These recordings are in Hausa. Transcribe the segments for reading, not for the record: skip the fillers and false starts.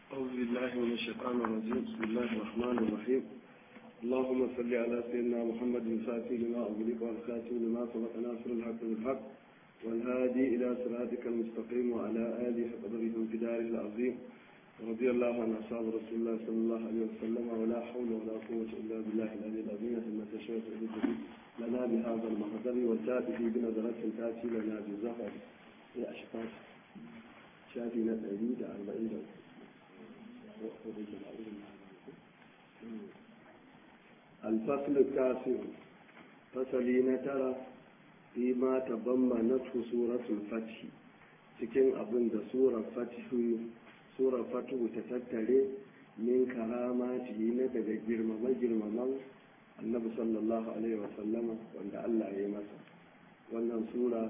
أعوذ بالله من الشيطان الرجيم. بسم الله الرحمن الرحيم. اللهم صل على سيدنا محمد الفاتح لما أغلق والخاتم لما سبق ناصر الحق بالحق والهادي إلى صراطك المستقيم وعلى آله قدره وامتداره العظيم. رضي الله عن أصحاب رسول الله صلى الله عليه وسلم ولا حول ولا قوة إلا بالله العلي العظيم. ثم تشرف لنا بهذا المحضر والتاتي بنظرة تأتي لنا بزهر يا أشخاص شافي نتعيد 40 الفصل التاسع فصلين ترى فيما تضمنته سورة الفتح cikin abin da surar fatihu ta tattare min karamati na daga girmama-girmaman annabi sallallahu alaihi wasallama wanda Allah ya yi masa. Wannan sura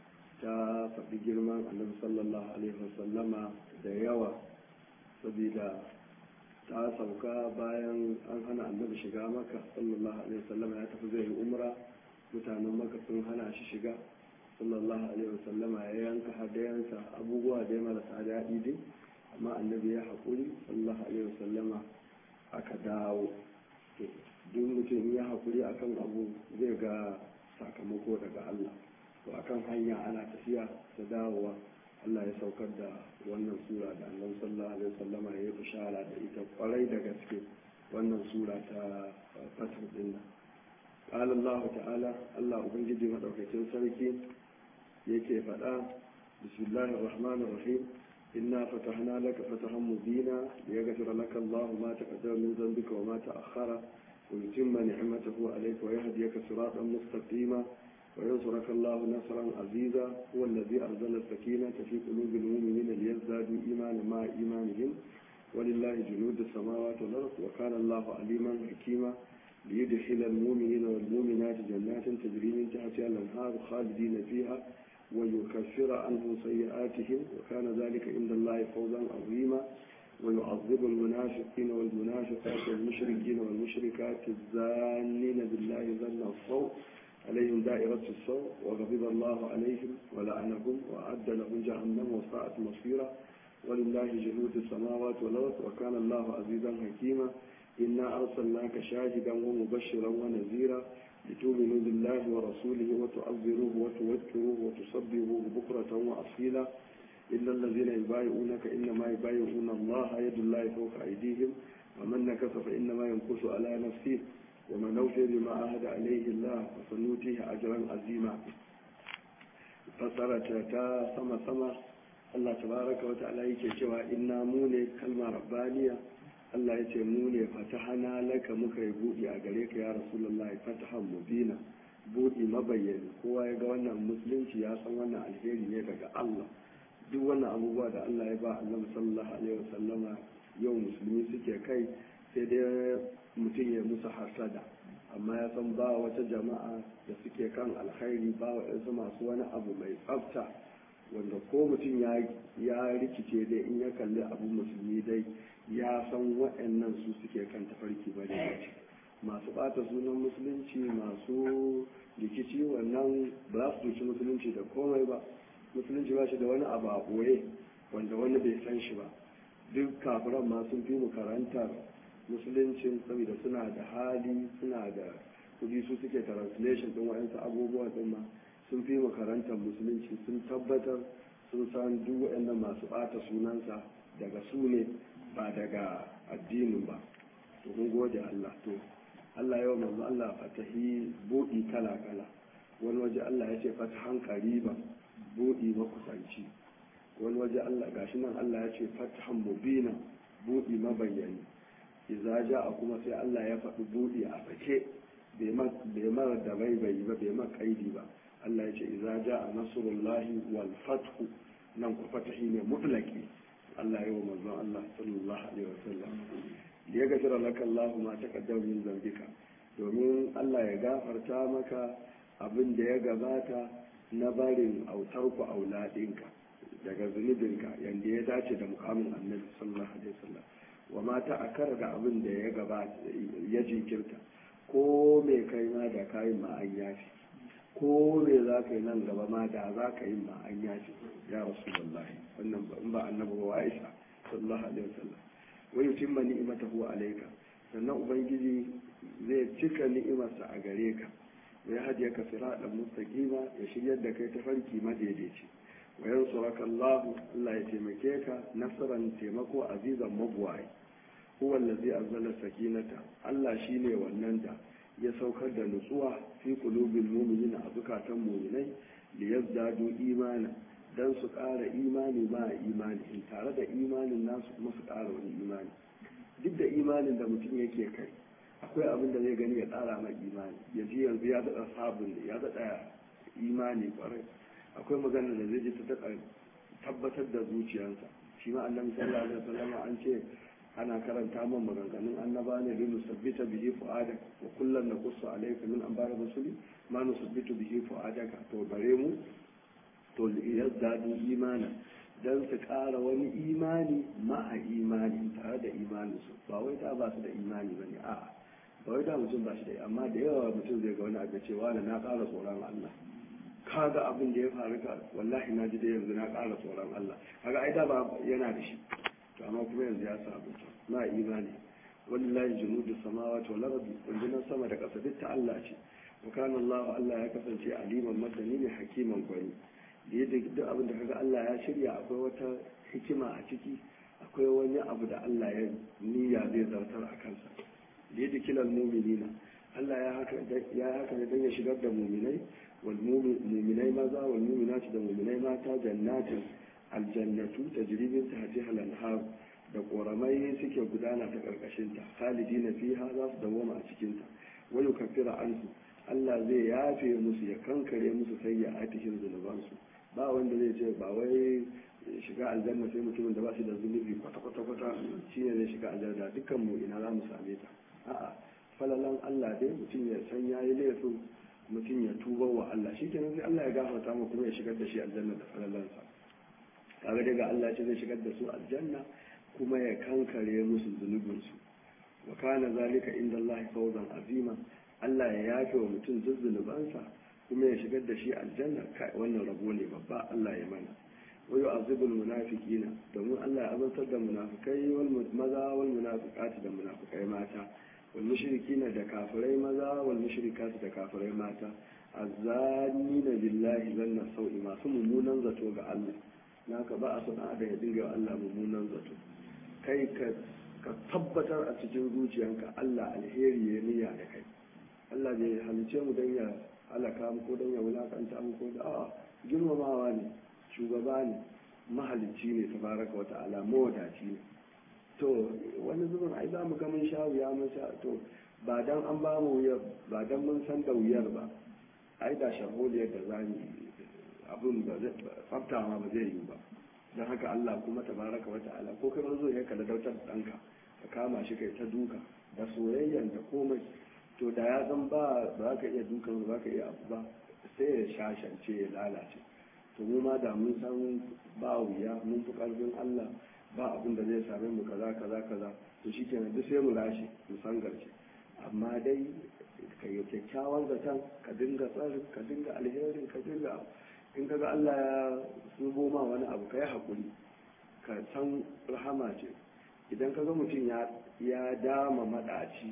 ta faɗi girman annabi sallallahu alaihi wasallama da yawa saboda ta sauka bayan an hana annabi shiga maka sallallahu alaihi wasallama ya tafi zai yi umra, mutanen maka sun hana shi shiga sallallahu alaihi wasallama ya yanka hadayansa abubuwa da ya marasa daɗi dai, amma annabi ya haƙuri sallallahu alaihi wasallama aka dawo. Duk mutum ya haƙuri akan abu zai ga sakamako daga Allah. To akan hanya ana tafiya da dawowa Allah ya saukar da wannan sura da annabi sallallahu alaihi wasallama ya yi bishara da ita kwarai da gaske, wannan sura ta fatir din nan. قال الله تعالى الله ubangiji madaukakin sarki yake faɗa bismillahir rahmanir rahim inna fatahna laka fatahan mubina liyaghfira laka Allahu ma taqaddama min dhanbika wa ma ta'akhkhara wa yutimma ni'matahu alayka wa yahdiyaka siratan mustaqima وينصرك الله نصرا عزيزا هو الذي أنزل السكينة في قلوب المؤمنين ليزدادوا إيمانا مع إيمانهم ولله جنود السماوات والأرض وكان الله عليما حكيما ليدخل المؤمنين والمؤمنات جنات تجري من تحتها الأنهار خالدين فيها ويكفر عنهم سيئاتهم وكان ذلك عند الله فوزا عظيما ويعذب المنافقين والمنافقات والمشركين والمشركات الزانين بالله ظن الصوت عليهم دائرة السوء وغضب الله عليهم ولعنهم وأعد لهم جهنم وساءت مصيرا ولله جنود السماوات والأرض وكان الله عزيزا حكيما إنا أرسلناك شاهدا ومبشرا ونذيرا لتؤمنوا بالله ورسوله وتعذروه وتوكروه وتصبروه بكرة وأصيلا إلا الذين يبايعونك إنما يبايعون الله يد الله فوق أيديهم ومن نكث فإنما ينكث على نفسه ومن أوفي بما عهد عليه الله فسنؤتيه أجرا عظيما. فسرت تا سما الله تبارك وتعالى yake cewa inna mu ne kalmar rabbaniya. Allah ya ce mu ne fatahana laka muka yi buɗi a gare ka ya rasulullahi fatahan mubina, buɗi mabayyani. Kowa ya ga wannan musulunci ya san wannan alheri ne daga Allah. Duk wannan abubuwa da Allah ya ba annabi sallallahu alaihi wasallama yau musulmi suke kai, sai dai mutum ya musu hasada, amma ya san ba wata jama'a da suke kan alkhairi, ba waɗansu masu wani abu mai tsafta wanda ko mutum ya rikice dai in ya kalli abu musulmi dai ya san waɗannan su suke kan tafarki ba ne. Masu ɓata sunan musulunci, masu rikici, wannan ba za su duci musulunci da komai ba. Musulunci ba shi da wani abu a ɓoye wanda wani bai san shi ba. Duk kafiran ma sun fi mu karantar musuluncin saboda suna da hali, suna da kudi, su suke translation din wa'ansu abubuwa din ma sun fi mu karantar musulunci, sun tabbatar sun san duk wa'annan masu bata sunansa daga su ne ba daga addinin ba. To mun gode Allah. To Allah yau manzo Allah fatahi buɗi kala kala. Wani waje Allah ya ce fatahan qariban, buɗi makusanci. Wani waje Allah gashi nan Allah ya ce fatahan mubina, buɗi mabayyani. Iza a kuma sai Allah ya faɗi buɗi a sake, bai mara da bai ba, bai ma kaidi ba. Allah ya ce iza a nasrullahi wal fathu, nan ku fatahi ne mutlaki. Allah ya yi wa manzon Allah sallallahu alaihi wasallam ya gafara laka Allah ma taqaddama min zambika, domin Allah ya gafarta maka abin da ya gabata na barin autarku auladinka daga zunubinka yanda ya dace da mukamin Annabi sallallahu alaihi wasallam, wa mata a kara da abin da ya gabata ya jinkirta. Ko mai kai ma da kayin ma an yafi, ko me za ka yi nan gaba ma da za ka yi ma an yafi ya rasulullahi. Wannan in ba annabi ba Aisha sallallahu alaihi wasallam wa yutimma ni'matahu alayka sannan ubangiji zai cika ni'imarsa a gare ka wa yahdiyaka siratan mustaqima ya shiryar da kai ta farki madaidaici wa yansuraka Allah Allah ya taimake ka nasran taimako azizan mabwai huwa allazi anzala sakinata Allah shine wannan da ya saukar da nutsuwa fi qulubil mu'minina a zukatan mu'minai liyazdadu imana dan su ƙara imani ma imani in tare da imanin nasu kuma su ƙara wani imani duk da imanin da mutum yake kai akwai abin da zai gani ya ƙara mai imani ya ji yanzu ya daɗa sabon ya daɗa imani ƙwarai akwai magana da zai ji ta daɗa tabbatar da zuciyarsa shi ma annabi sallallahu alaihi wasallam an ce ana karanta man maganganun annaba ne linu sabbita bihi fu'adak wa kullum naqussu alayka min anba'i rusuli ma nusabbitu bihi fu'adaka to bare mu to yazdadu imana dan su ƙara wani imani ma'a imani tare da imaninsu ba wai da ba su da imani bane a'a ba wai da mutum ba shi da amma da yawa mutum zai ga wani abu cewa na ƙara tsoron Allah kaga abin da ya faru ka wallahi na ji da yanzu na ƙara tsoron Allah kaga ai da ba yana da shi to amma kuma yanzu ya samu na imani wallahi junudu samawati wal ardi rundunar sama da ƙasa duk ta Allah ce wa kana Allah ya kasance aliman masani ne hakiman gwani da yadda duk abin da kaga Allah ya shirya akwai wata hikima a ciki akwai wani abu da Allah ya niyya zai zartar a kansa da yadda kilal mu'minina Allah ya haka ne don ya shigar da mu'minai wal mu'minai maza wal mu'minati da mu'minai mata jannatin aljannatu tajri min tahtiha al-anhar da koramai suke gudana ta karkashin ta khalidina fiha za su dawoma a cikin ta wa yukaffira anhu Allah zai yafe musu ya kankare musu sayyi'atihim zunubansu ba wanda zai ce ba wai shiga aljanna sai mutumin da ba shi da zunubi kwata shine zai shiga aljanna dukkan mu ina za mu same ta a'a falalan Allah dai mutum ya san yayi laifin mutum ya tuba wa Allah shikenan sai Allah ya gafarta mu kuma ya shigar da shi aljanna da falalansa kaga daga Allah ce zai shigar da su aljanna kuma ya kankare musu zunubinsu wa kana zalika inda Allah fawzan azima Allah ya yafe wa mutum duk zunubansa kuma ya shigar da shi aljanna kai wannan rabo ne babba Allah ya mana wa yu'azibul munafiqina domin Allah ya azantar da munafikai wal maza wal munafiqati da munafikai mata wal mushrikina da kafirai maza wal mushrikati da kafirai mata azzanina billahi zanna sau'i masu mummunan zato ga Allah naka ba a son da ya dinga wa Allah mummunan zato kai ka tabbatar a cikin zuciyanka Allah alheri ya niyya da kai Allah bai halice mu don ya halaka mu ko don ya wulakanta mu ko da a'a girmamawa ne shugaba ne mahalicci ne tabaraka wa ta'ala mawadaci ne to wani zubin ai za mu ga mun sha wuya mun sha to ba dan an ba mu wuya ba dan mun san da wuyar ba ai da shaholiyar da zamu abun ba tsafta ma ba zai yi ba don haka Allah kuma tabaraka wa ta'ala ko kai zo ya kalla dautar danka ka kama shi kai ta duka da soyayyan da komai to da ya san ba za ka iya dukan ba ka iya abu ba sai ya shashance ya lalace to mu ma da mun san ba wuya mun fi karfin Allah ba abin da zai same mu kaza to shikenan duk sai mu lashe mu san garce amma dai ka yi kyakkyawan zaton ka dinga tsarin ka dinga alherin ka dinga in kaga Allah ya zubo ma wani abu ka yi haƙuri ka san rahama ce idan kaga mutum ya dama maɗaci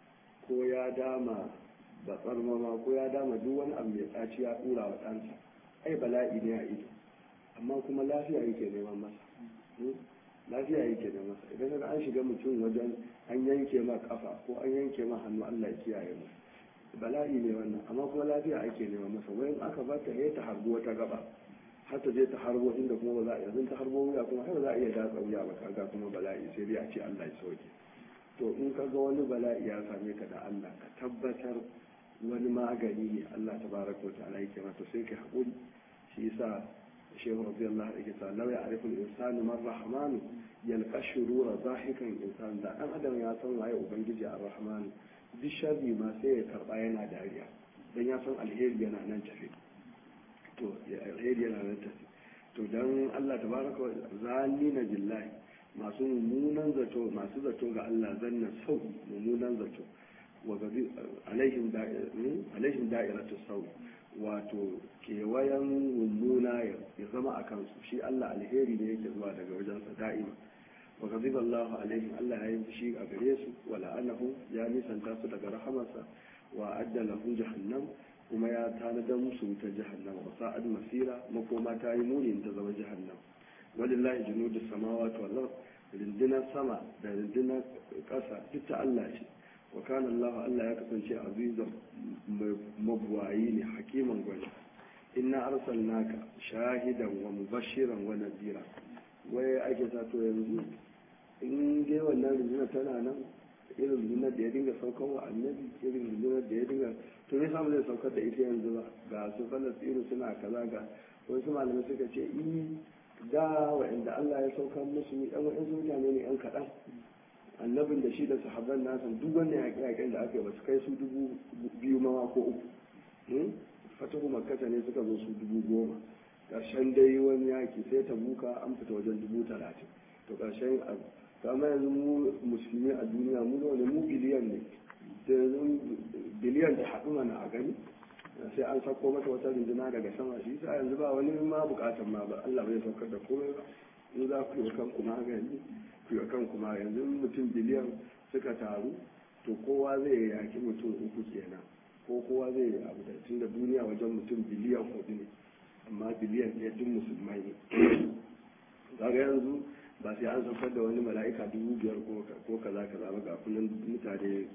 ko ya dama batsarmama ko ya dama duk wani abu mai tsaci ya ɗura wa ɗansa ai bala'i ne a ido amma kuma lafiya yake neman masa lafiya yake neman masa idan kaga an shiga mutum wajen an yanke ma kafa ko an yanke ma hannu Allah ya kiyaye mu bala'i ne wannan amma kuma lafiya ake neman masa wayan aka ba ta ta harbo wata gaba har ta je ta harbo inda kuma ba za a yanzu ta harbo wuya kuma har za a iya datsa wuya ba kaga kuma bala'i sai dai a ce Allah ya sauke to in ka ga wani bala'i ya same ka da Allah ka tabbatar wani magani ne Allah tabaraka wa ta'ala yake mata sai ka haƙuri shi yasa shehu radiyallahu anhu ta law ya'rifu al-insanu man rahmanu yalqa shurura zahikan insan da dan adam ya san waye ubangiji ar-rahman duk sharri ma sai ya karba yana dariya dan ya san alheri yana nan tafi to alheri yana nan tafi to dan Allah tabaraka wa zalina billahi masu mummunan zato masu zato ga Allah zanna sau mummunan zato wa gabi alaihim da'iratu sau wato kewayen mummuna ya zama a kansu shi Allah alheri ne yake zuwa daga wajensa da'ima wa ghadiba Allah alaihim Allah ya yi fushi a gare su wa la'anahum ya nisanta su daga rahamarsa wa adda lahum jahannam kuma ya tanadar musu ta jahannam wa sa'ad masira makoma ta yi muni ta zama jahannam walillahi junudus samawati wal ard rundunar sama da rundunar ƙasa duk ta Allah ce wa kana Allah ya kasance azizan mabuwayi ne hakiman gwani inna arsalnaka shahidan wa mubashiran wa nadira wai ake sa to yanzu in dai wannan rundunar tana nan irin rundunar da ya dinga saukar wa annabi irin rundunar da ya dinga to me samu zai saukar da ita yanzu ba ga su falastinu suna kaza ga wasu malamai suka ce da wa'inda Allah ya saukar musu yan wa'insu mutane ne yan kaɗan annabin da shi da sahabban nasa duk wanda yaƙe-yaƙen da aka yi ba su kai su 2,000 ma ko 3 fatahu makkata ne suka zo su 10,000 ƙarshen dai wani yaƙi sai ta buka an fita wajen 30,000 to ƙarshen abu kama yanzu mu musulmi a duniya mu ne mu biliyan ne da yanzu biliyan ta haɗu mana a gani sai an sako mata wata runduna daga sama shi sa yanzu ba wani ma buƙatar ma ba Allah bai saukar da komai ba in za ku yi kanku magani ku yi kanku ma yanzu mutum biliyan suka taru to kowa zai yaki mutum 3 kenan ko kowa zai yi abu da tun da duniya wajen mutum biliyan 4 ne amma biliyan ɗaya duk musulmai ne kaga yanzu ba sai an saukar da wani mala'ika 5,000 ko kaza kaza ba ga kullum mutane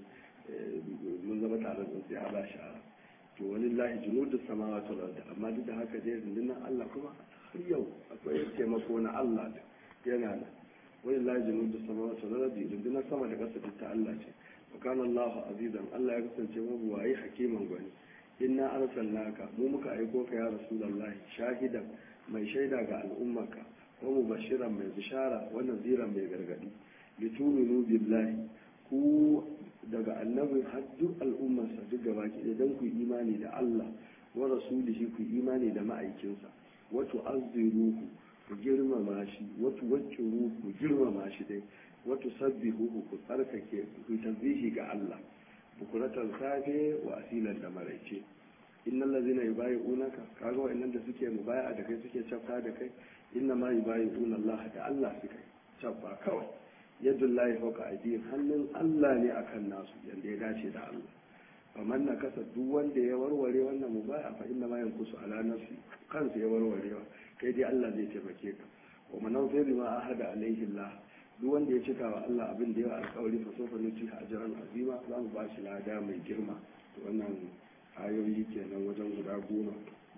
mun zama tare da sai a ba shara to wani lahi junudus samawati wal ard amma duk da haka dai rundunar Allah kuma har yau akwai taimako na Allah yana da wani lahi junudus samawati wal ard rundunar sama da ƙasa ta Allah ce wa kana Allah azizan Allah ya kasance mabuwayi hakiman gwani inna arsalnaka mu muka aiko ka ya rasulullahi shahidan mai shaida ga al'ummarka wa mubashiran mai bishara wa naziran mai gargadi lituminu billahi ku daga annabin har duk al'ummarsa duk gaba ki dan ku imani da Allah wa rasulihi ku imani da ma'aikinsa wa tu'azziruhu ku girmama shi wa tuwaqqiruhu ku girmama shi dai wa tusabbihuhu ku tsarkake ku tasbihi ga Allah bukuratan safe wa asilan da maraice innal ladzina yubayyi'unaka kaga wa'annan da suke mubaya'a da kai suke cafa da kai inna ma yubayyi'una Allah da Allah suke cafa kawai yadullahi fawqa aydihim hannun Allah ne akan nasu yanda ya dace da Allah faman na kasa duk wanda ya warware wannan mubaya'a fa inna ma yankusu ala nafsi kansa ya warwarewa kai dai Allah zai taimake ka wa man nawfi ma ahada alaihi Allah duk wanda ya cika wa Allah abin da ya alƙawari fa sofa nuti ajran azima za mu ba shi lada mai girma to wannan ayoyi kenan wajen guda 10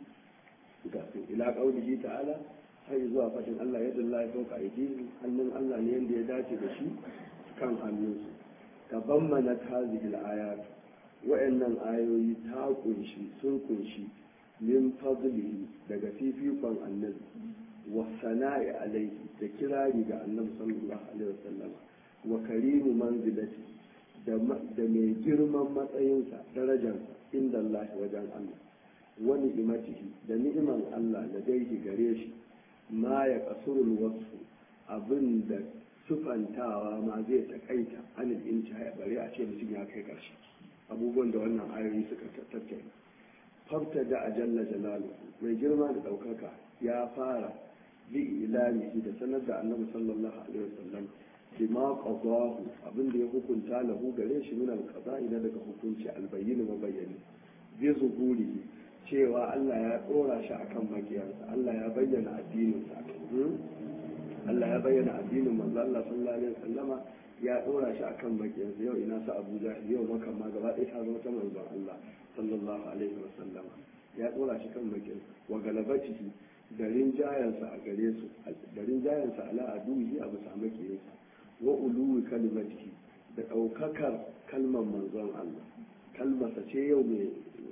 ga su ila qaulihi ta'ala har zuwa fadin Allah yadda Allah ya dauka aidihim hannun Allah ne yanda ya dace da shi kan hannunsu tabammana hadhihi al-ayat wa'annan ayoyi ta kunshi sun kunshi min fadlihi daga fifikon annabi wa sana'i alaihi da kirari ga annabi sallallahu alaihi wasallam wa karimu manzilati da mai girman matsayinsa darajarsa inda Allah wajen Allah wa ni'imatihi da ni'iman Allah da daihi gare shi ma ya kasurul wasu abin da sufantawa ma zai takaita anil intiha bare a ce mutum ya kai karshe abubuwan da wannan ayoyi suka tattauna fabta da ajalla jalaluhu mai girma da daukaka ya fara bi ilamihi da sanar da annabi sallallahu alaihi wasallam bima qadahu abinda ya hukunta lahu gare shi min alqada'i na daga hukunci albayyin mabayyani bi zuhuri cewa Allah ya dora shi akan makiyarsa Allah ya bayyana addinin sa Allah ya bayyana addinin manzo Allah sallallahu alaihi wasallama ya dora shi akan makiyarsa yau ina sa Abuja yau maka ma gaba ɗaya ta zama ta manzon Allah sallallahu alaihi wasallama ya dora shi kan makiyarsa wa galabatihi da rinjayensa a gare su da rinjayensa ala aduhi a bisa makiyarsa wa uluwi kalimatihi da ɗaukakar kalmar manzon Allah kalmarsa ce yau mai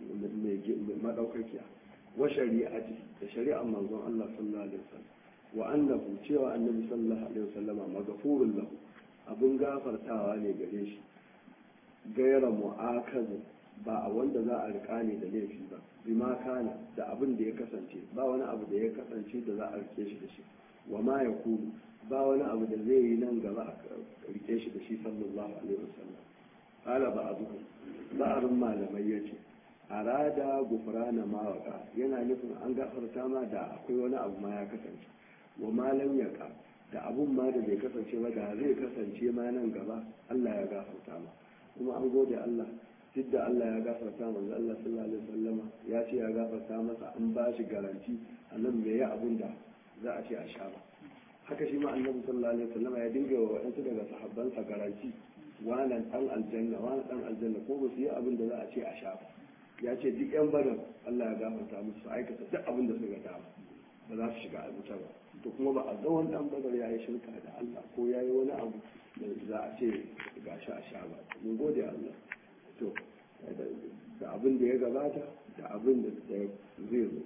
madaukakiya wa shari'ati da shari'ar manzon Allah sallallahu alaihi wasallam wa annahu cewa annabi sallallahu alaihi wasallama maghfurun lahu abun gafartawa ne gare shi gaira mu'akazu ba a wanda za a rika ne da laifi ba bima kana da abin da ya kasance ba wani abu da ya kasance da za a rike shi da shi wa ma ya kuru ba wani abu da zai yi nan gaba a rike shi da shi sallallahu alaihi wasallam qala ba'dhum malamai yace arada gufrana ma waka yana nufin an gafarta ma da akwai wani abu ma ya kasance wa malam yaka da abun ma da bai kasance ba da zai kasance ma nan gaba Allah ya gafarta ma. Kuma an gode Allah, duk da Allah ya gafarta manzo Allah sallallahu alaihi wasallama ya ce ya gafarta masa, an ba shi garanti a nan bai yi abin da za a ce a sha ba. Haka shi ma annabi sallallahu alaihi wasallama ya dinga wa wa'ansu daga sahabbansa garanti, wani dan aljanna wani dan aljanna, ko ba su yi abin da za a ce a sha ba. Ya ce duk yan badar Allah ya gafarta musu, su aikata duk abin da suka dama ba za su shiga albuta ba. To kuma ba a ga wani dan badar ya yi shirka da Allah ko ya yi wani abu da za a ce ga shi a sha ba. Mun gode Allah. To da abin da ya gabata da abin da zai zo,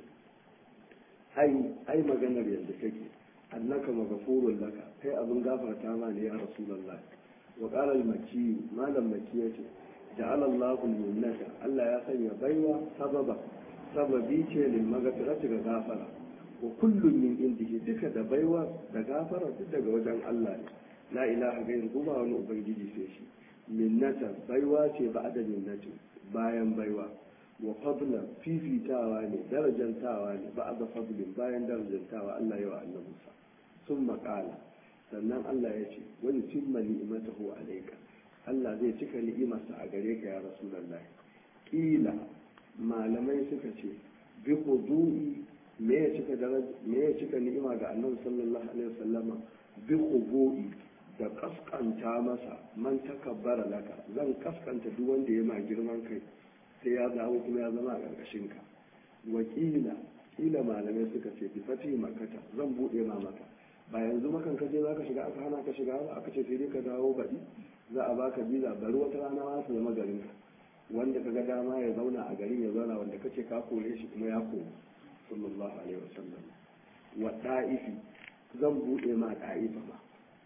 ai maganar yadda take, annaka maghfurun laka, kai abin gafarta ma ne ya rasulullah. Wa qala al-makki, malam makki yace ja'ala Allahu al-minnata, Allah ya sanya baiwa sababi ce lil maghfirati ga gafara, wa kullun min indihi, duka da baiwa da gafara duk daga wajen Allah ne. La ilaha ghayruhu, ba wani ubangiji sai shi. Minnata baiwa ce ba'da minnati, bayan baiwa, wa fadlan fifitawa ne, darajantawa ne ba'da fadlin, bayan darajantawa Allah ya wa annabinsa. Sun maƙala, sannan Allah ya ce wani timma ni'imatahu alayka, Allah zai cika ni'imarsa a gare ka ya rasulullahi. Kila malamai suka ce bi qudu'i, me ya cika ni'ima ga annabi sallallahu alaihi wasallama, bi qudu'i, da kaskanta masa, man takabbara laka, zan kaskanta duk wanda ya ma girman kai sai ya dawo kuma ya zama a ƙarƙashin ka. Wakila malamai suka ce bi fati makata, zan buɗe ma maka, ba yanzu makan kaje za ka shiga aka hana ka shiga ba, aka ce sai dai ka dawo baɗi, za a baka biza, bari wata rana ma su zama garin ka, wanda ka ga dama ya zauna a garin ya zauna, wanda kace ka kore shi kuma ya kore. Sallallahu alaihi wasallam. Wa da'ifi, zan buɗe ma da'ifa ma.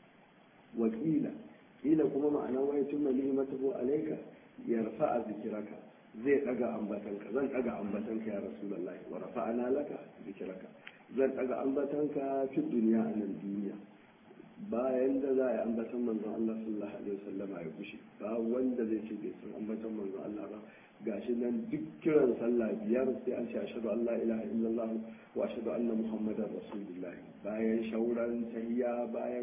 Wakila kuma ma'ana wai tun ni'imatahu alayka yarfa'a zikraka, zai daga ambatanka, zan daga ambatanka ya rasulullahi. Wa rafa'ana laka zikraka, zan daga ambatanka fi duniya a nan duniya. Bayan da za a yi ambatan manzon Allah sallallahu alaihi wasallam ya kushe, ba wanda zai ce bai san ambatan manzon Allah ba. Gashi nan duk kiran sallah biyar sai an ce ashhadu an la ilaha illallah wa ashhadu anna muhammadar rasulullah, bayan shauran tahiyya,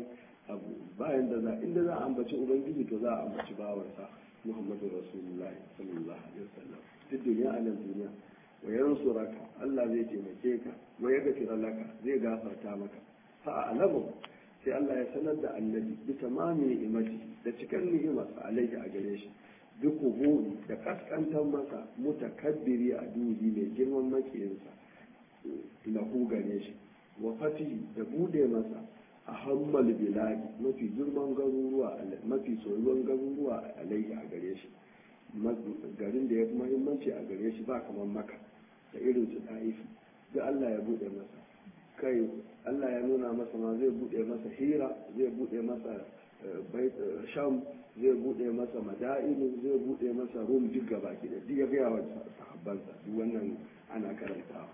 bayan da inda za a ambaci ubangiji to za a ambaci bawansa muhammadu rasulullahi sallallahu alaihi wasallam duk duniya a nan duniya. Wa yansuraka, Allah zai taimake ka, wa yaghfira laka, zai gafarta maka. Fa a'lamu, sai Allah ya sanar da annabi bi tamami ni'imati, da cikan ni'imarsa alaihi a gare shi, bi kuhuri, da kaskantar masa, mutakabbiri a duhi, mai girman makiyinsa lahu gare shi, wa fatihi, da bude masa a hammal biladi, mafi girman garuruwa, mafi soyuwan garuruwa alaihi a gare shi, garin da ya fi muhimmanci a gare shi ba kamar Makka da irin su Ta'ifi, da Allah ya bude masa kai, Allah ya nuna masa ma zai bude masa Hira, zai bude masa Sham, zai bude masa Madainu, zai bude masa Rum, duk gaba ki da duk ya gaya wa sahabbansa, duk wannan ana karantawa.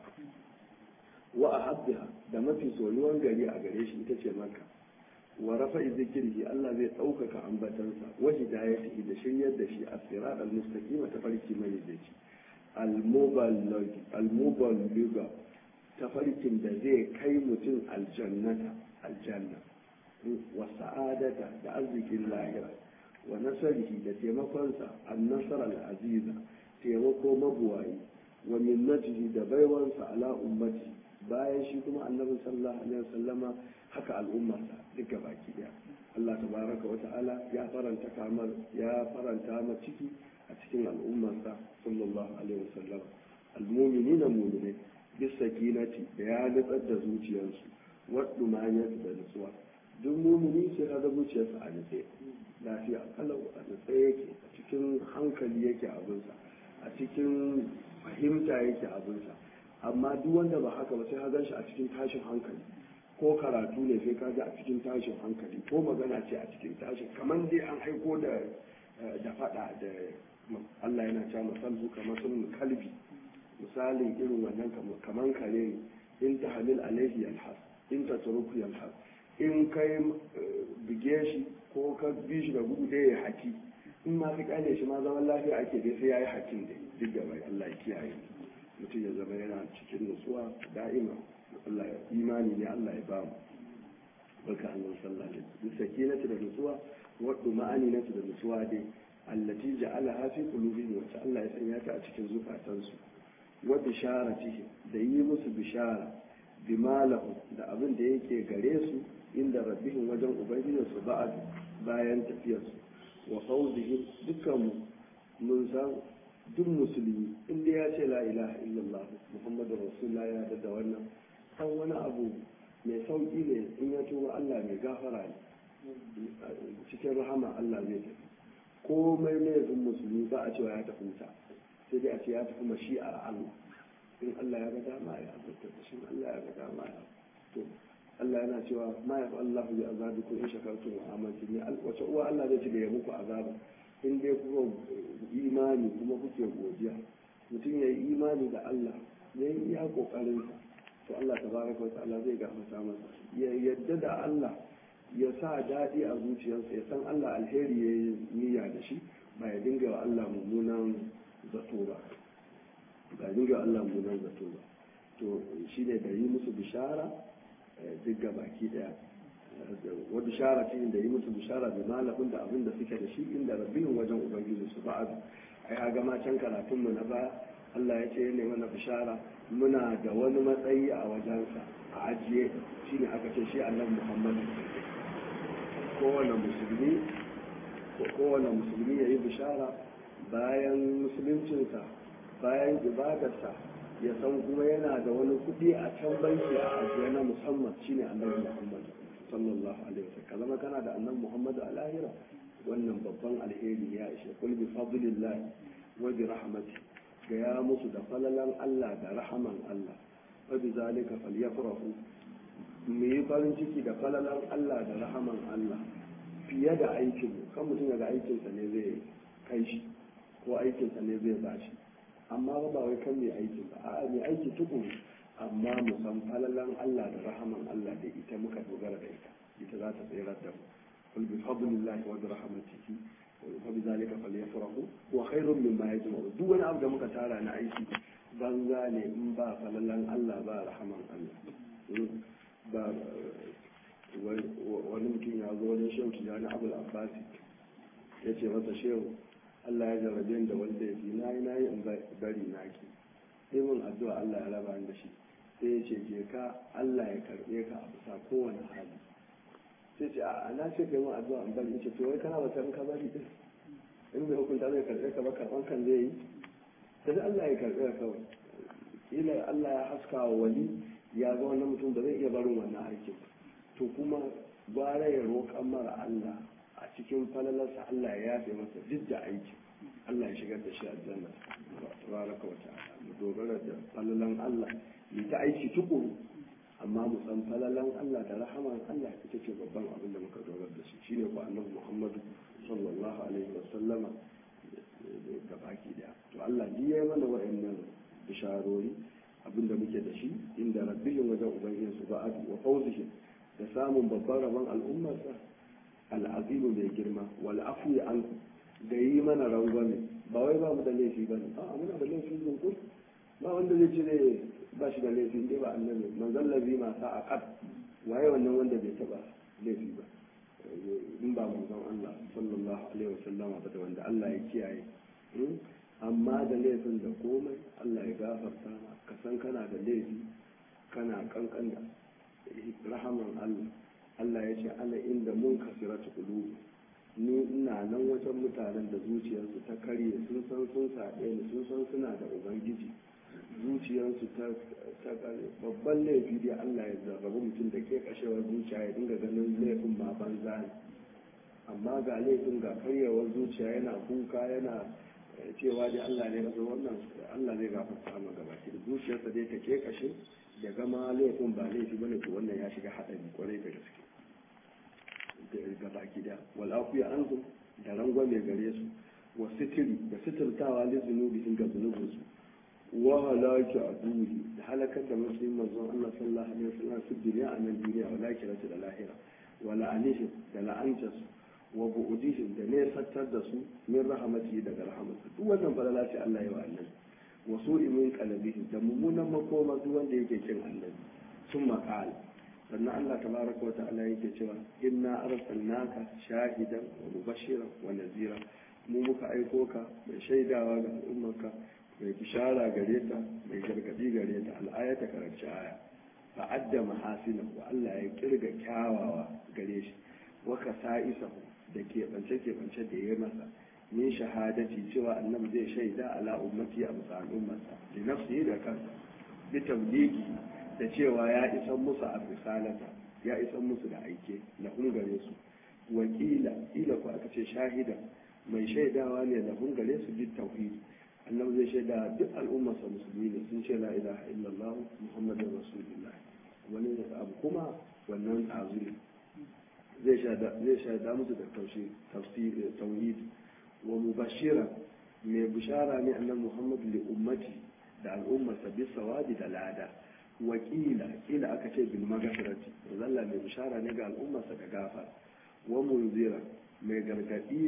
Wa ahabbiha, da mafi soyuwan gari a gare shi ita ce Makka. Wa rafa'i zikrihi, Allah zai ɗaukaka ambatansa, wa hidayatihi, da shiryar da shi a sirat al-mustaqima, ta farki mai dace, al-muballigha, ta farkin da zai kai mutum aljanna, wa sa'adata, da arzikin lahira, wa nasarihi, da taimakonsa, an-nasara al-aziza, taimako mabuwayi, wa minnatihi, da baiwansa ala ummati, bayan shi kuma annabi sallallahu alaihi wasallama haka al'ummarsa duka baki daya. Allah tabaraka wa ta'ala ya faranta ma ciki a cikin al'ummarsa sallallahu alaihi wasallam. Al-mu'minina mu'minai bis sakinati, da ya nutsar da zuciyarsu, wa dumaniyat, da nutsuwa. Duk mu'mini sai ka ga zuciyarsa a nutse, lafiya kalau a nutse yake, a cikin hankali yake abinsa, a cikin fahimta yake abinsa. Amma duk wanda ba haka ba sai ka gan shi a cikin tashin hankali, ko karatu ne sai ka ga a cikin tashin hankali, ko magana ce a cikin tashin, kamar dai an aiko da fada da Allah yana cewa masalhu kamar sun kalbi, misalin irin wannan kamar kare ne, in ta halil alaihi yalhas, in ta turuku yalhas, in kai buge shi ko ka bi shi da gudu dai ya haki, in ma ka kyale shi ma zaman lafiya ake dai sai ya yi hakin dai duk da bai. Allah ya kiyaye mutum ya zama yana cikin nutsuwa da'ima. Allah ya imani ne Allah ya bamu. baka annabi sallallahu alaihi wasallam sakinatu da nutsuwa wa duma'aninatu da nutsuwa dai allati ja'alaha fi qulubihim wa Allah ya sanya ta a cikin zukatansu wa bisharatihi da yi musu bishara bima lahu da abin da yake gare su inda rabbihim wajen ubangijinsu ba'ad bayan tafiyarsu wa fawzihim dukkan mun san duk musulmi inda ya ce la ilaha illallah muhammadu rasulullah ya da wannan kan wani abu mai sauki ne in ya tuba Allah mai gafara ne cikin rahama Allah zai tafi komai laifin musulmi ba a cewa ya tafi wuta sai dai a ce ya tafi mashi'ar Allah in Allah ya ga dama ya azabta da shi Allah ya ga dama ya to Allah yana cewa ma ya Allah bi azabikum in shakartum wa amantum ne wace uwa Allah zai ci da ya muku azaba in dai kuka imani kuma kuke godiya mutum ya yi imani da Allah ya yi iya kokarin sa to Allah tabaraka wa ta'ala zai gafarta masa ya yadda da Allah ya sa daɗi a zuciyarsa ya san Allah alheri ya yi niyya da shi ba ya dinga wa Allah mummunan zato ba to shi ne da yi musu bishara duk ga baki daya wa bishara ce da yi musu bishara da malafin da abin da suke da shi inda rabbihim wajen ubangiji su ba'adu ai a gama can karatun mu na baya Allah ya ce ne mana bishara muna da wani matsayi a wajensa a ajiye shine aka ce shi annabi Muhammad kowane musulmi ya yi bishara bayan musuluncinsa bayan ibadarsa ya san kuma yana da wani kuɗi a can banki a ajiye na musamman shine annabi Muhammad sallallahu alaihi wasallam kalama kana da annabi Muhammad a lahira wannan babban alheri ya ishe kul bi fadlillah wa bi rahmati ga ya musu da falalan Allah da rahaman Allah wa bi zalika falyafrahu mu yi farin ciki da falalan Allah da rahaman Allah fiye da aikin kan mutum ga aikinsa ne zai kai shi ko aikinsa ne zai bashi amma ba wai kan mai aikin ba a'a mai aiki tukuru amma mu san falalan Allah da rahaman Allah da ita muka dogara da ita za ta tsayar da mu kul bi fadlillahi wa bi rahmatihi wa bi zalika falyafrahu wa khairun mimma yajma'u duk wani abu da muka tara na aiki banza ne in ba falalan Allah ba rahaman Allah ba wani mutum ya zo wajen shehu tijjani abul abbasi ya ce masa shehu Allah ya jarrabe da wanda ya fi na yi in bari naki sai mun addu'a Allah ya raba da shi sai ya ce je ka Allah ya karbe ka a bisa kowane hali sai ce a na ce kai mun addu'a in bari ce to wai kana wata in ka bari din in bai hukunta zai karbe ka ba karban kan zai yi sai Allah ya karbe ka kawai ila Allah ya haska wa wali ya ga wannan mutum da zai iya barin wannan aikin to kuma gwara ya roƙan mara Allah a cikin falalarsa Allah ya yafe masa duk da aiki Allah ya shigar da shi aljanna tabaraka wa ta'ala mu dogara da falalan Allah mu ta aiki tukuru amma mu san falalan Allah da rahaman Allah ita ce babban abin da muka dogara da shi shine ko annabi Muhammadu sallallahu alaihi wa sallama da baki daya to Allah ji ya mana wa'annan bisharori abinda muke da shi inda rabbihim wajen ubangijinsu ba'ad wa fawzihim da samun babban rabon al'ummarsa al'azimu mai girma wal afu an da yi mana rangwame ba wai ba mu da laifi ba ne a muna da laifi zunkur ba wanda zai cire ba shi da laifi dai ba annabi manzon lazi masu aqad waye wannan wanda bai taba laifi ba in ba manzon Allah sallallahu alaihi wasallama ba da wanda Allah ya kiyaye amma da laifin da komai Allah ya gafarta ma ka san kana da laifi kana kankan da rahaman Allah ya ce ana inda mun kasiratu qulubi ni ina nan wajen mutanen da zuciyarsu ta karye sun san sun saɓe ni sun san suna da ubangiji zuciyarsu ta karye babban laifi dai Allah ya zarrabu mutum da ke kashewar zuciya ya dinga ganin laifin ma banza ne amma ga laifin ga karyewar zuciya yana kuka yana cewa dai Allah ne ya zo wannan Allah zai gafarta ma gaba ki zuciyarsa dai ta ke kashe da gama laifin ba laifi bane to wannan ya shiga hadari kwarai da gaske ga baki da wal afiya anhum da rangwame gare su wa sitiri da sitirtawa li zunubihim ga zunubin su wa halaki aduhi da halakar da muslimin manzon Allah sallallahu alaihi wasallam su duniya a nan duniya wa lakiratu da lahira wa la'anihim da la'antasu wa bu'udihim da nesantar da su min rahamati daga rahamarsa duk wannan falala ce Allah ya wa annabi wasu imin kalabihim da mummunan makoma duk wanda yake kin annabi sun makala sannan Allah tabaraka wa ta'ala yake cewa inna arsalnaka shahidan wa mubashiran wa nazira mu muka aiko ka mai shaidawa ga al'ummarka mai bishara gare ta mai gargadi gare ta al'ayata karanci aya fa adda mahasina wa Allah ya kirga kyawawa gare shi wa kasa'isa da keɓance da ya masa min shahadati cewa annabi zai shaida ala ummati a bisa al'ummarsa da nafsihi da kansa bi tabligi da cewa ya isan musu a risalata ya isan musu da aike lahun gare su wakila ila ko aka ce shahida mai shaidawa ne lahun gare su bi tauhidi annabi zai shaida duk al'ummarsa musulmi ne sun ce la ilaha illallah muhammadur rasulullah wani abu kuma wannan azuri zai shaida musu da tauhidi wa mubashira mai bishara ne annabi muhammad li ummati da al'ummarsa bi sawadi da lada wakila kila aka ce bil magfirati zalla mai bishara ne ga al'ummarsa da gafar wa munzira mai gargadi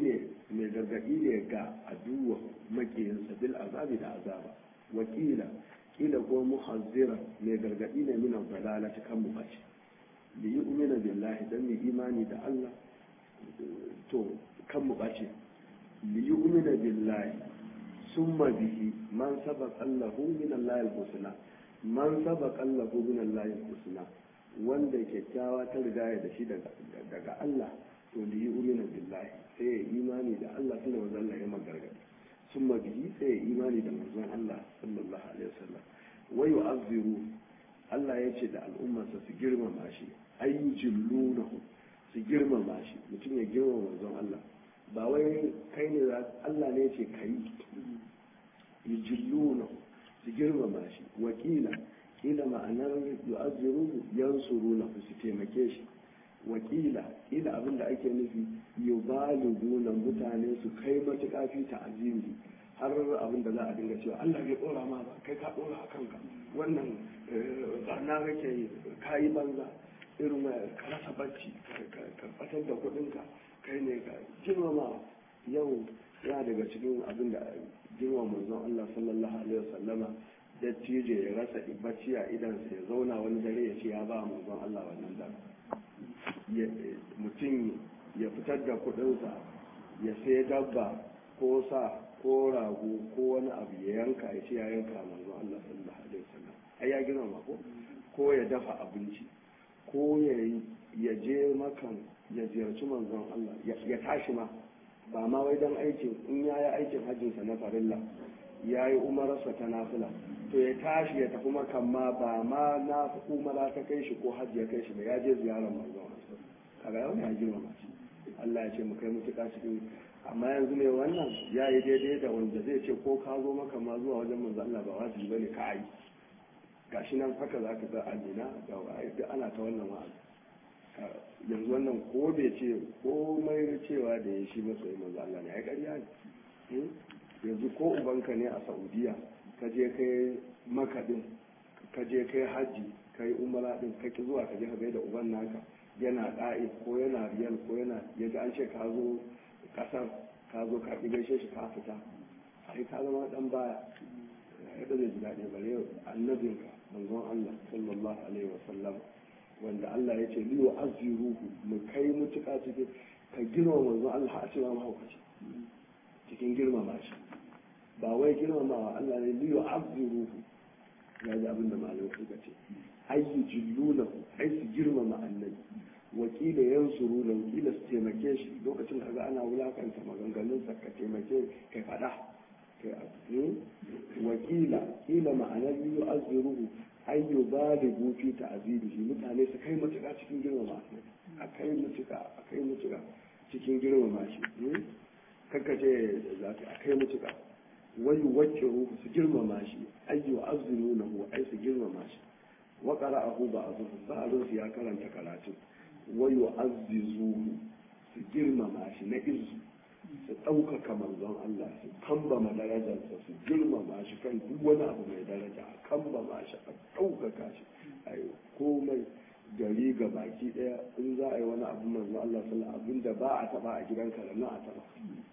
ne ga aduwa makiyinsa bil azabi da azaba wakila kila ko muhazzira mai gargadi ne min dalalati kan mu bace li yu'mina billahi dan mi imani da Allah to kan mu bace li yu'mina billahi summa bihi man sabaqa lahu min Allah al-husna man sabaqa lahu min Allah al-husna wanda kyakkyawa ta riga da shi daga Allah to li yu'mina billahi sai ya imani da Allah tunda manzon Allah ya magargadi summa bihi sai ya imani da manzon Allah sallallahu alaihi wasallam wa yu'azziru Allah ya ce da al'ummarsa su girmama shi ayyujillunahu su girmama shi mutum ya girmama manzon Allah ba wai kai ne Allah ne ce kai yujillunahu su girmama shi wakila kila ma'anar yu'azziru yansurunahu su taimake shi wakila ila abin da ake nufi yubaliguna mutane su kai matuƙa fi ta'azimi har abin da za a dinga cewa Allah bai dora ma ba kai ka dora a kanka wannan barna kake yi ka yi banza irin ka rasa bacci ka fatar da kuɗinka kai ne ka girmama yau ya daga cikin abin da girmama manzon Allah sallallahu alaihi wasallama dattijo ya rasa bacci a idansa ya zauna wani dare ya ce ya ba manzon Allah wannan dare mutum ya fitar da kudinsa ya sai dabba ko sa ko rago ko wani abu ya yanka ya ce ya yanka manzon Allah sallallahu alaihi wasallam ai ya girmama ko ya dafa abinci ko ya je makan ya ziyarci manzon Allah ya tashi ma ba ma wai dan aikin in ya yi aikin hajjinsa na farilla ya yi umararsa ta nafila to ya tashi ya tafi makan ma ba ma na umara ta kai shi ko hajji ya kai shi ba ya je ziyarar manzon Allah kaga yau ya girmama shi Allah ya ce mu kai mutuka cikin amma yanzu mai wannan ya yi daidai da wanda zai ce ko ka zo maka ma zuwa wajen manzon Allah ba wajibi bane ka yi gashi nan haka za ka ga amina ga duk ana ta wannan wa'azi yanzu wannan ko bai ce komai cewa da ya shi masoyi manzon Allah ne ai ƙarya ne yanzu ko ubanka ne a Saudiya ka je kai makadin ka je kai hajji kai umara din ka ki zuwa ka je ka gaida uban naka yana ɗa'i ko yana riyal ko yana yadda an ce ka zo kasar ka zo ka ƙi gaishe shi ka fita sai ka zama ɗan baya yadda zai ji daɗi bare annabinka manzon Allah sallallahu alaihi wa sallam wanda Allah ya ce liyo azziruhu mu kai mutuka cikin ka girma manzon Allah a cewa mahaukaci cikin girmama shi ba wai girmamawa Allah ne liyo azziruhu ya ji abin da malamai suka ce ayyu jillunahu ai su girmama annabi wakila yansuru da wakila su taimake shi lokacin da ga ana wulakanta maganganunsa ka taimake ka faɗa wakila kila ma'anar biyu azziruhu ayyu baligu fi ta'zibihi mutane su kai mutuka cikin girmama annabi a kai mutuka cikin girmama shi kakka ce za ka kai mutuka wayu wacce ruhu su girmama shi ayyu azzirunahu ai su girmama shi wa qara'ahu ba'dhu ya karanta karatu wayu azzizuhu su girmama shi na izu su ɗaukaka manzon Allah su kambama darajarsa su girmama shi kan duk wani abu mai daraja a kambama shi a ɗaukaka shi a yi komai gari ga baki ɗaya in za a yi wani abu manzon Allah sallallahu abin da ba a taba a gidanka da na a taba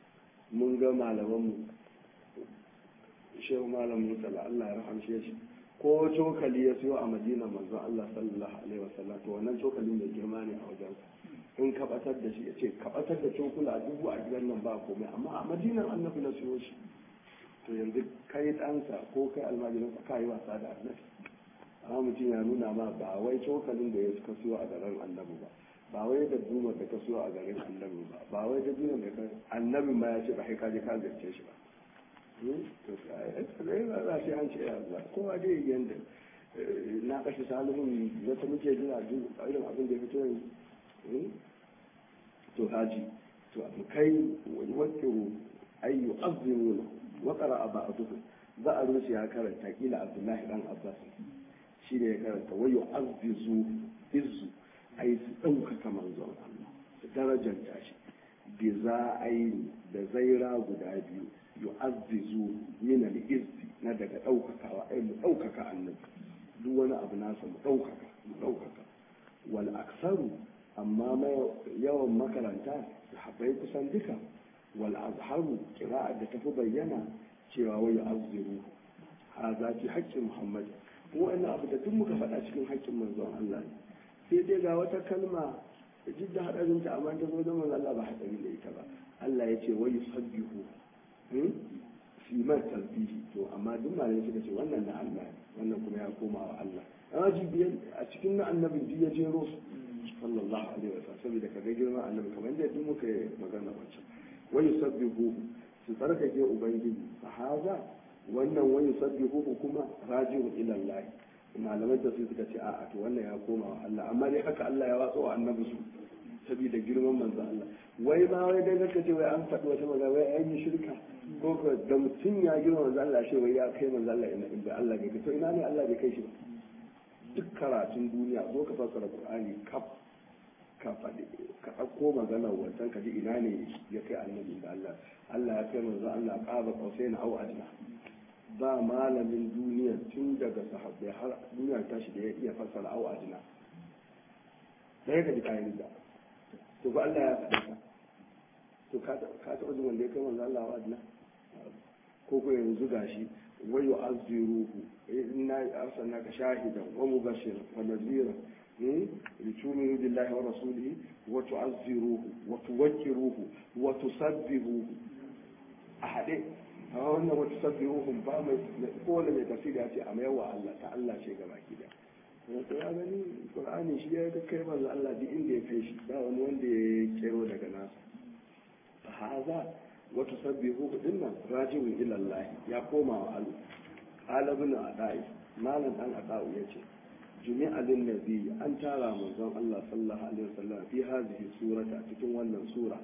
mun ga malamanmu shehu malam mutala Allah ya rahamshe shi ko cokali ya siyo a madina manzon Allah sallallahu alaihi wasallam to wannan cokalin mai girma ne a wajen in ka batar da shi ya ce ka batar da cokula dubu a gidan nan ba komai amma a madinan annabi na siyo shi to yanzu kai ɗansa ko kai almajiransa ka yi wasa da annabi amma mutum ya nuna ma ba wai cokalin da ya suka siyo a garin annabi ba wai da dumar da ka siyo a garin annabi ba wai da dumar da ka annabi ma ya ce ba kai ka je ka zarce shi ba to sai ba shi an ce ya zuwa kowa dai yanda na kashe salihun wata muke jira irin abin da ya fito yanzu to haji to abu kai wakiru ayyu azimuna wa qara'a ba'duhu za a rushe ya karanta kila abdullahi dan abbas shi ne ya karanta wayu azizu izu ai su ɗaukaka manzon Allah su darajanta shi bi za a yi da zaira guda biyu yu'azzizu min al-izzi na daga ɗaukakawa ai mu ɗaukaka annabi duk wani abu nasa mu ɗaukaka wal aksaru amma yawan makaranta sahabbai kusan duka wal azharu qira'a da tafi bayyana cewa wa yu'azziru haza fi haqqi muhammad ko wannan abu da duk muka faɗa cikin haƙƙin manzon Allah ne sai dai ga wata kalma jidda hadarin ta amma ta zo da manzon Allah ba hadari da ita ba Allah ya ce wa yusabbihu fi man tasbihi to amma duk malamai suka ce wannan na Allah ne wannan kuma ya koma wa Allah amma jibiyan a cikin na annabin ji ya jero sallallahu alaihi wasallam saboda kaga girman annabi kamar da duk muka magana wancan wa yusabbihu su tsarkake ubangiji fa haza wannan wa yusabbihu kuma raji'un ila Allah malaman da su suka ce a'a to wannan ya koma wa Allah amma dai haka Allah ya watsa wa annabi su saboda girman manzo Allah wai ma wai dai zaka ce wai an faɗi wata magana wai an yi shirka ko ko da mutum ya girma manzo Allah shi wai ya kai manzo Allah inda Allah bai kai to ina ne Allah bai kai shi ba duk karatun duniya zo ka fassara Qur'ani kaf ka faɗi ka ɗauko maganar wancan ka ji ina ne ya kai annabi da Allah Allah ya kai manzo Allah qaba qausaina aw adna ba malamin duniya tun daga sahabbai har duniya tashi da ya iya fassara aw adna sai ka ji kayan da to ba Allah ya faɗa to ka taɓa jin wanda ya kai manzo Allah aw adna ko ko yanzu gashi wa yu'azziruhu inna arsalnaka shahidan wa mubashiran wa nadhiran لتؤمنوا بالله ورسوله وتعزروه وتوكروه وتسبحوه أحد أولنا وتسبحوهم فما قول من تفسير يأتي أما يوى الله تعالى شيء كما كده ya gani Qur'ani shi ya ga kai manzo Allah duk inda ya kai shi ba wani wanda ya kero daga nasa fa haza wa tusabbihu dinnan rajiun ila Allah ya koma wa Allah qala ibn adai malam dan adau yace جميع للنبي أن ترى منظم الله صلى الله عليه وسلم في هذه السورة تكون ونن سورة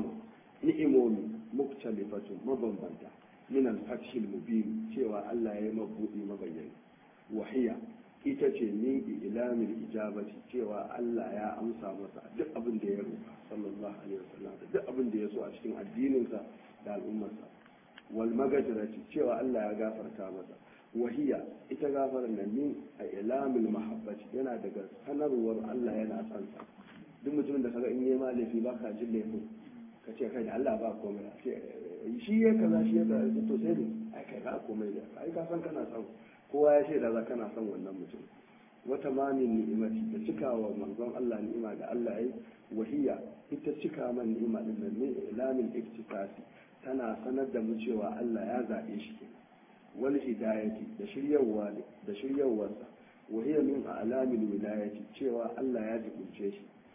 نعم مختلفة مبنبنة من الفتح المبين شوى الله يمبوئي مبين وهي itace ni ilamin ijabati cewa Allah ya amsa masa duk abin da ya roƙa sallallahu alaihi wasallam duk abin da ya so a cikin addininsa da al'ummarsa wal magajirati cewa Allah ya gafarta masa wahiya ita gafaran nan min a ilamil mahabbati yana daga sanarwar Allah yana son sa duk mutumin da kaga in yi malafi ba ka jin laifin ka ce kai da Allah ba komai shi ya kaza shi ya kaza to sai ne ai kai ba komai da ai ka san kana son kowa ya shaida za kana son wannan mutum wata mamin ni'imati da cikawa manzon Allah ni'ima da Allah yayi wahiya ita cika man ni'ima din nan ne ilamin iktisasi tana sanar da mu cewa Allah ya zabe shi wal hidayati da shiryawarsa wa hiya min a'lamil wilayati cewa Allah ya jibince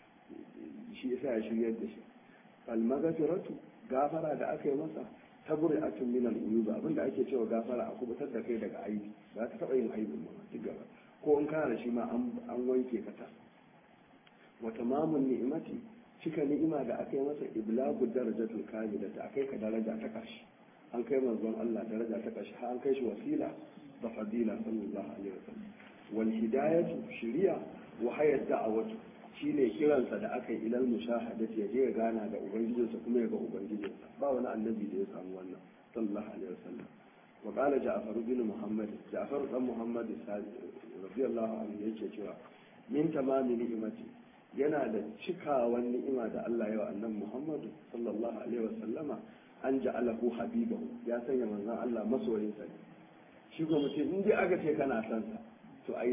shi yasa ya shiryar da shi fal maghfiratu gafara da aka yi masa tabri'atun min al-uyub abinda ake cewa gafara a kubutar da kai daga aibi ba ka taba yin aibin ba duk gaba ko in kana da shi ma an wanke ka ta wa tamamun ni'imati cika ni'ima da aka yi masa iblagu darajatul kamila ta akai ka daraja ta karshe an kai manzon Allah daraja ta kashi an kai shi wasila da fadila sallallahu alaihi wasallam wal hidayatu shiriya wa hayat da'awatu shine kiransa da aka yi ilal mushahadati ya je ya gana da ubangijinsa kuma ya ga ubangijinsa ba wani annabi da ya samu wannan sallallahu alaihi wasallam wa qala ja'far bin muhammad ja'far dan muhammad radiyallahu anhu yake cewa min tamami ni'imati yana da cikawan ni'ima da Allah ya wa annabi Muhammad sallallahu alaihi wasallama an ja'alahu habibahu ya sanya manzon Allah masoyinsa ne shi ko mutum in dai aka ce kana son sa to ai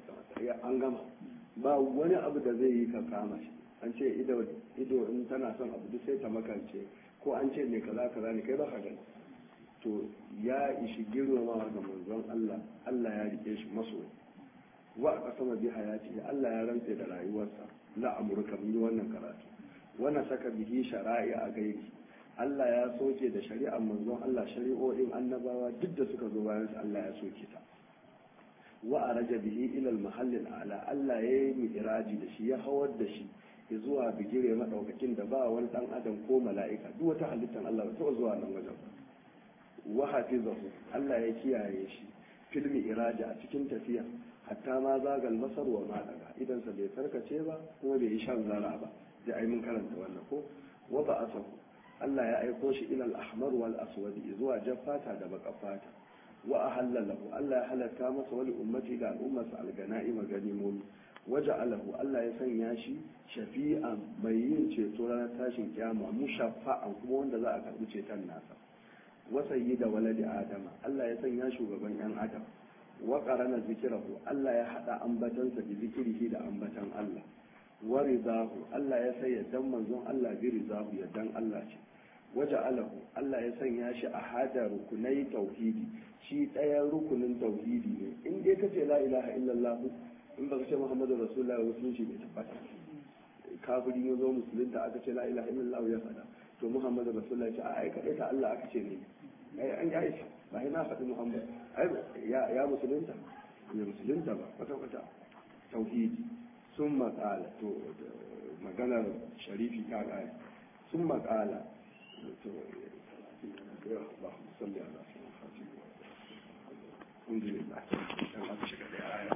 an gama ba wani abu da zai yi ka kama shi. An ce ido in tana son abu duk sai ta makance, ko an ce ne kaza kaza ne kai ba ka gani. To ya ishi girmamawa ga manzon Allah, Allah ya rike shi masoyi. Wa a kasama bi hayati, Allah ya rantse da rayuwarsa, la amurka mun yi wannan karatu. Wannan saka bihi shara'i a gairi, Allah ya soke da shari'ar manzon Allah, shari'o'in annabawa duk da suka zo bayan Allah ya soke ta. Wa araja bihi ila al-mahallil a'la, Allah ya yi mi'raji da shi, ya hawar da shi zuwa bigire madaukakin da ba wani dan adam ko mala'ika, duk wata halittar Allah ba ta zuwa nan wajen. Wa hafizahu, Allah ya kiyaye shi filmi iraja a cikin tafiya, hatta ma zagal masar wa ma daga idan sa bai farkace ba kuma bai yi shan zara ba. Da ai mun karanta wannan ko. Wa ba'athahu, Allah ya aiko shi ila al-ahmar wal aswad, zuwa jaffata da baqafata. Wa ahallahu, Allah ya halatta masa wali ummati da al'ummarsa al-ganaima ganimomi. Waja'alahu, Allah ya sanya shi shafi'an mai yin ceto ranar tashin kiyama, mushaffa'an kuma wanda za a karbi ceton nasa. Wasayi da waladi adama, Allah ya sanya shugaban yan adam. Wa qarana zikrahu, Allah ya hada ambatansa da zikrihi da ambatan Allah. Wa ridahu, Allah ya sai yaddan manzon Allah bi ridahu, yaddan Allah ce. Waja'alahu, Allah ya sanya shi a hada rukunai tauhidi, shi ɗayan rukunin tauhidi ne. In dai kace la ilaha illallah, in baka ce Muhammadu Rasulullahi, musulunci bai tabbata. Kafiri ya zo musulunta aka ce la ilaha illallah ya fada, to Muhammadu Rasulullahi ce ai kadai ta Allah aka ce ne. Ai an ya isa, ba ina faɗi Muhammad. Ai ya musulunta, ya musulunta ba kwata tauhidi. Sun maƙala, to maganar sharifi ta ƙaya. Sun maƙala, to ba musalli ala sun fati. Alhamdulillah, dan aka shiga da aya.